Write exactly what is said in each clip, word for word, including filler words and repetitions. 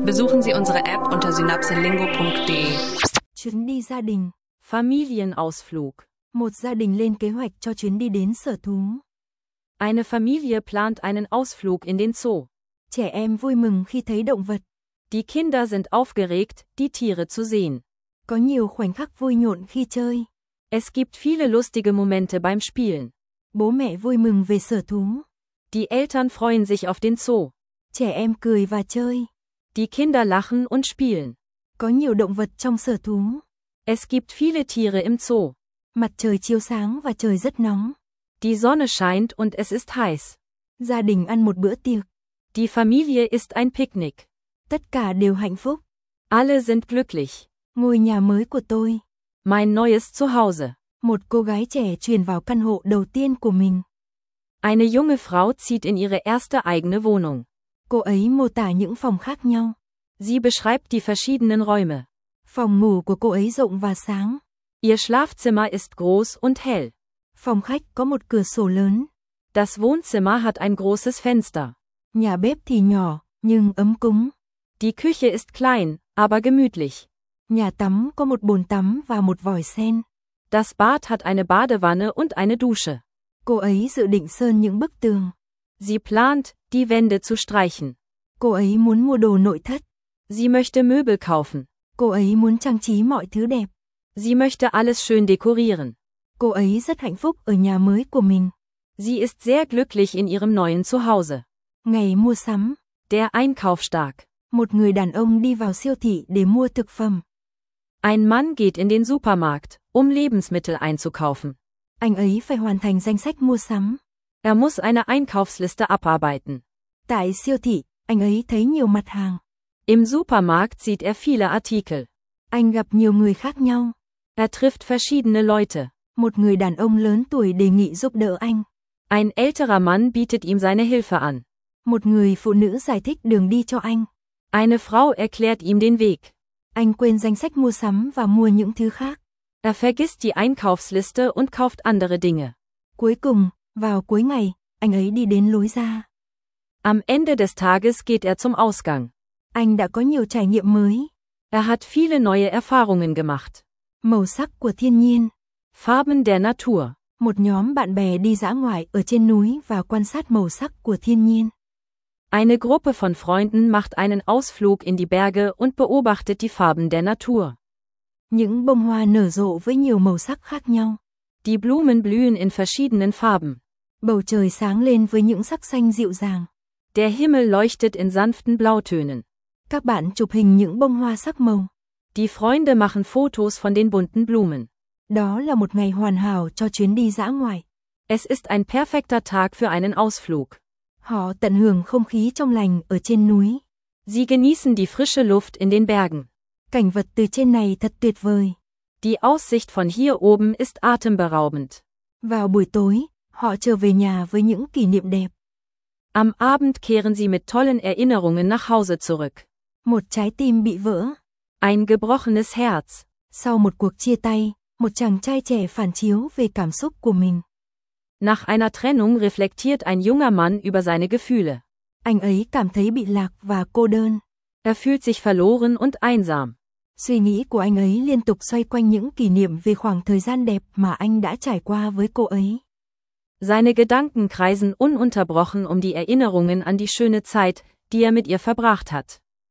Besuchen Sie unsere App unter synapselingo punkt de. Chuyến đi gia đình. Familienausflug. Một gia đình lên kế hoạch cho chuyến đi đến sở thú. Eine Familie plant einen Ausflug in den Zoo. Trẻ em vui mừng khi thấy động vật. Die Kinder sind aufgeregt, die Tiere zu sehen. Có nhiều khoảnh khắc vui nhộn khi chơi. Es gibt viele lustige Momente beim Spielen. Bố mẹ vui mừng về sở thú. Die Eltern freuen sich auf den Zoo. Trẻ em cười và chơi. Die Kinder lachen und spielen. Có nhiều động vật trong sở thú. Es gibt viele Tiere im Zoo. Mặt trời chiếu sáng và trời rất nóng. Die Sonne scheint und es ist heiß. Gia đình ăn một bữa tiệc. Die Familie ist ein Picknick. Tất cả đều hạnh phúc. Alle sind glücklich. Ngôi nhà mới của tôi. Mein neues Zuhause. Một cô gái trẻ chuyển vào căn hộ đầu tiên của mình. Eine junge Frau zieht in ihre erste eigene Wohnung. Cô ấy mô tả những phòng khác nhau. Sie beschreibt die verschiedenen Räume. Phòng ngủ của cô ấy rộng và sáng. Ihr Schlafzimmer ist groß und hell. Phòng khách có một cửa sổ lớn. Das Wohnzimmer hat ein großes Fenster. Nhà bếp thì nhỏ, nhưng ấm cúng. Die Küche ist klein, aber gemütlich. Nhà tắm có một bồn tắm và một vòi sen. Das Bad hat eine Badewanne und eine Dusche. Cô ấy dự định sơn những bức tường. Sie plant, die Wände zu streichen. Cô ấy muốn mua đồ nội thất. Sie möchte Möbel kaufen. Cô ấy muốn trang trí mọi thứ đẹp. Sie möchte alles schön dekorieren. Cô ấy rất hạnh phúc ở nhà mới của mình. Sie ist sehr glücklich in ihrem neuen Zuhause. Ngày mua sắm. Der Einkaufstag. Một người đàn ông đi vào siêu thị để mua thực phẩm. Ein Mann geht in den Supermarkt, um Lebensmittel einzukaufen. Anh ấy phải hoàn thành danh sách mua sắm. Er muss eine Einkaufsliste abarbeiten. Tại siêu thị, anh ấy thấy nhiều mặt hàng. Im Supermarkt sieht er viele Artikel. Anh gặp nhiều người khác nhau. Er trifft verschiedene Leute. Một người đàn ông lớn tuổi đề nghị giúp đỡ anh. Ein älterer Mann bietet ihm seine Hilfe an. Một người phụ nữ giải thích đường đi cho anh. Eine Frau erklärt ihm den Weg. Anh quên danh sách mua sắm và mua những thứ khác. Er vergisst die Einkaufsliste und kauft andere Dinge. Cuối cùng, vào cuối ngày, anh ấy đi đến lối ra. Am Ende des Tages geht er zum Ausgang. Anh đã có nhiều trải nghiệm mới. Er hat viele neue Erfahrungen gemacht. Màu sắc của thiên nhiên. Farben der Natur. Một nhóm bạn bè đi dã ngoại ở trên núi và quan sát màu sắc của thiên nhiên. Eine Gruppe von Freunden macht einen Ausflug in die Berge und beobachtet die Farben der Natur. Những bông hoa nở rộ với nhiều màu sắc khác nhau. Die Blumen blühen in verschiedenen Farben. Bầu trời sáng lên với những sắc xanh dịu dàng. Der Himmel leuchtet in sanften Blautönen. Các bạn chụp hình những bông hoa sắc màu. Die Freunde machen Fotos von den bunten Blumen. Đó là một ngày hoàn hảo cho chuyến đi dã ngoại. Es ist ein perfekter Tag für einen Ausflug. Họ tận hưởng không khí trong lành ở trên núi. Sie genießen die frische Luft in den Bergen. Cảnh vật từ trên này thật tuyệt vời. Die Aussicht von hier oben ist atemberaubend. Vào buổi tối, họ trở về nhà với những kỷ niệm đẹp. Am Abend kehren sie mit tollen Erinnerungen nach Hause zurück. Một trái tim bị vỡ. Ein gebrochenes Herz. Sau một cuộc chia tay, một chàng trai trẻ phản chiếu về cảm xúc của mình. Nach einer Trennung reflektiert ein junger Mann über seine Gefühle. Anh ấy cảm thấy bị lạc và cô đơn. Er fühlt sich verloren und einsam. Suy nghĩ của anh ấy liên tục xoay quanh những kỷ niệm về khoảng thời gian đẹp mà anh đã trải qua với cô ấy. Seine Gedanken kreisen ununterbrochen um die Erinnerungen an die schöne Zeit, die er mit ihr verbracht hat.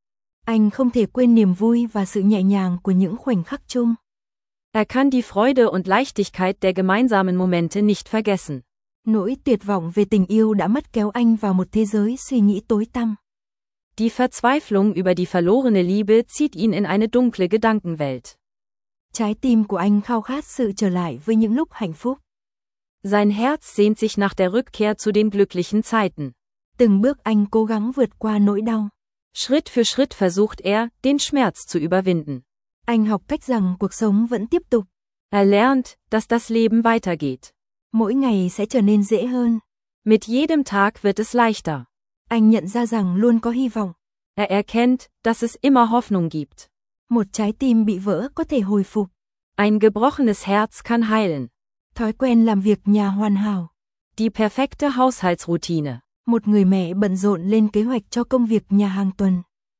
Anh không thể quên niềm vui và sự nhẹ nhàng của những khoảnh khắc chung. Er kann die Freude und Leichtigkeit der gemeinsamen Momente nicht vergessen. Nỗi tuyệt vọng về tình yêu đã mất kéo anh vào một thế giới suy nghĩ tối tăm. Die Verzweiflung über die verlorene Liebe zieht ihn in eine dunkle Gedankenwelt. Trái tim của anh khao khát sự trở lại với những lúc hạnh phúc. Sein Herz sehnt sich nach der Rückkehr zu den glücklichen Zeiten. Từng bước anh cố gắng vượt qua nỗi đau. Schritt für Schritt versucht er, den Schmerz zu überwinden. Anh học cách rằng cuộc sống vẫn tiếp tục. Er lernt, dass das Leben weitergeht. Mỗi ngày sẽ trở nên dễ hơn. Mit jedem Tag wird es leichter. Anh nhận ra rằng luôn có hy vọng. Er erkennt, dass es immer Hoffnung gibt. Một trái tim bị vỡ có thể hồi phục. Ein gebrochenes Herz kann heilen. Thói quen làm việc nhà hoàn hảo. Die perfekte Haushaltsroutine. Một người mẹ bận rộn lên kế hoạch cho công việc nhà hàng tuần.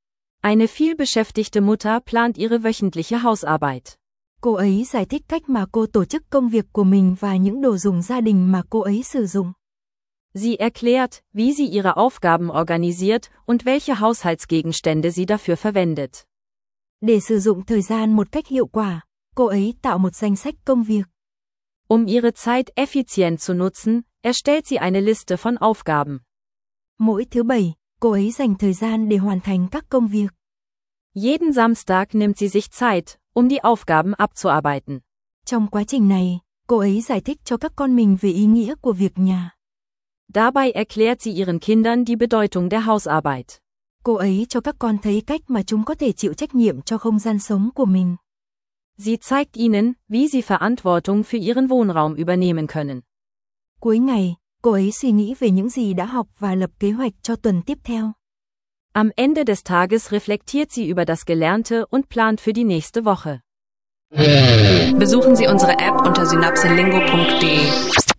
Eine vielbeschäftigte Mutter plant ihre wöchentliche Hausarbeit. Cô ấy giải thích cách mà cô tổ chức công việc của mình và những đồ dùng gia đình mà cô ấy sử dụng. Sie erklärt, wie sie ihre Aufgaben organisiert und welche Haushaltsgegenstände sie dafür verwendet. Để sử dụng thời gian một cách hiệu quả, cô ấy tạo một danh sách công việc. Um ihre Zeit effizient zu nutzen, erstellt sie eine Liste von Aufgaben. Mỗi thứ Bảy, cô ấy dành thời gian để hoàn thành các công việc. Jeden Samstag nimmt sie sich Zeit, um die Aufgaben abzuarbeiten. Trong quá trình này, cô ấy giải thích cho các con mình về ý nghĩa của việc nhà. Dabei erklärt sie ihren Kindern die Bedeutung der Hausarbeit. Cô ấy cho các con thấy cách mà chúng có thể chịu trách nhiệm cho không gian sống của mình. Sie zeigt ihnen, wie sie Verantwortung für ihren Wohnraum übernehmen können. Cuối ngày, cô ấy suy nghĩ về những gì đã học và lập kế hoạch cho tuần tiếp theo. Am Ende des Tages reflektiert sie über das Gelernte und plant für die nächste Woche. Besuchen Sie unsere App unter synapselingo punkt de.